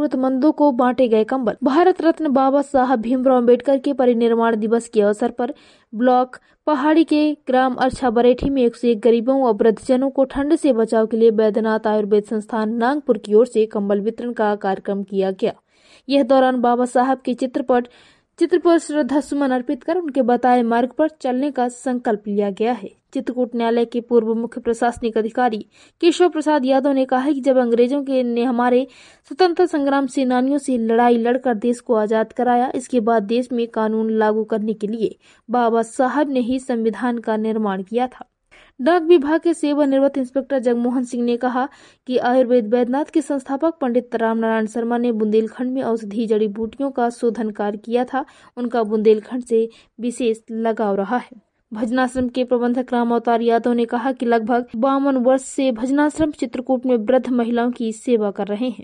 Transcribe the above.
जरूरतमंदों को बांटे गए कंबल। भारत रत्न बाबा साहब भीमराव अम्बेडकर के परिनिर्वाण दिवस के अवसर पर ब्लॉक पहाड़ी के ग्राम अर्छा बरेठी में 101 गरीबों व वृद्धजनों को ठंड से बचाव के लिए बैद्यनाथ आयुर्वेद संस्थान नागपुर की ओर से कंबल वितरण का कार्यक्रम किया गया। यह दौरान बाबा साहब के चित्र पर श्रद्धा सुमन अर्पित कर उनके बताए मार्ग पर चलने का संकल्प लिया गया है। चित्रकूट न्यायालय के पूर्व मुख्य प्रशासनिक अधिकारी केशव प्रसाद यादव ने कहा है कि जब अंग्रेजों ने हमारे स्वतंत्रता संग्राम सेनानियों से लड़ाई लड़कर देश को आजाद कराया, इसके बाद देश में कानून लागू करने के लिए बाबा साहब ने ही संविधान का निर्माण किया था। डाक विभाग के सेवानिवृत्त इंस्पेक्टर जगमोहन सिंह ने कहा कि आयुर्वेद बैद्यनाथ के संस्थापक पंडित रामनारायण शर्मा ने बुंदेलखंड में औषधि जड़ी बूटियों का शोधन कार्य किया था। उनका बुंदेलखंड से विशेष लगाव रहा है। भजनाश्रम के प्रबंधक राम अवतार यादव ने कहा कि लगभग 52 वर्ष से भजनाश्रम चित्रकूट में वृद्ध महिलाओं की सेवा कर रहे हैं।